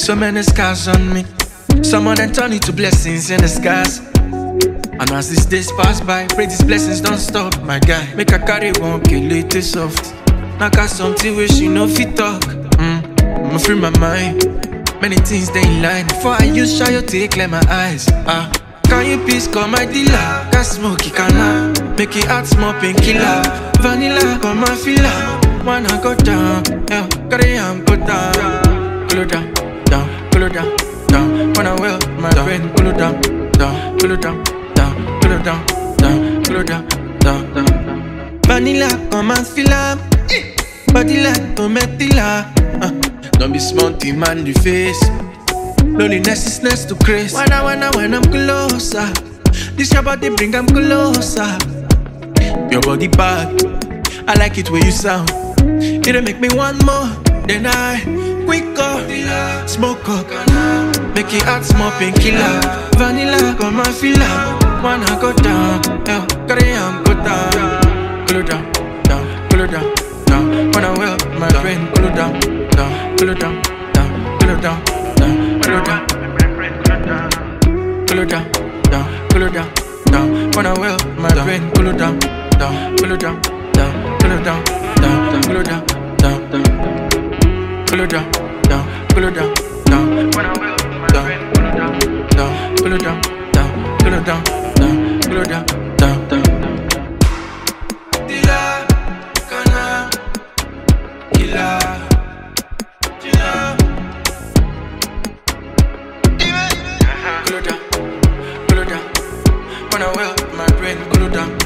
So many scars on me. Some of them turn into blessings in disguise. And as these days pass by, pray these blessings don't stop, my guy. Make a carry one kill it soft. Knock out something where she no fit talk. I'ma free my mind. Many things they in line. Before I use shy, you take clear my eyes. Can you please call my dealer? Got smoky canna. Make it hot, small painkiller. Vanilla, come my filler. Wanna go down, yeah, carry on, go down. Cool it down, down, cool it down, down. Wanna well, my friend, cool it down, down, cool it down, down, cool it down, down, cool it down, down, down. Vanilla, come and feel up. Body like tomatilla. Don't be smart, man, the face. Loneliness is next to grace. When I'm closer. This your body bring them closer. Your body bad, I like it where you sound. It'll make me want more. Then I quick up, smoke up. Make it hot, small painkiller. Vanilla, come and feel up. Wanna go down, yeah, carry on, go down. Cool it down, down, cool it down, down. Wanna well, my friend, cool it down, down, cool it down, down, cool it down, down, cool it down, cool it down, down, cool it down, down. Wanna well, my friend, cool it down, down, cool it down, down, cool it down, down, cool it down, down, down, cool it down, down, cool it down, down. Wanna well, my friend, cool it down, down, cool it down, down, cool it down, down, cool it down, down, down. Dila, kana, kila, kila. Cool it down, wanna well, my brain, cool it down.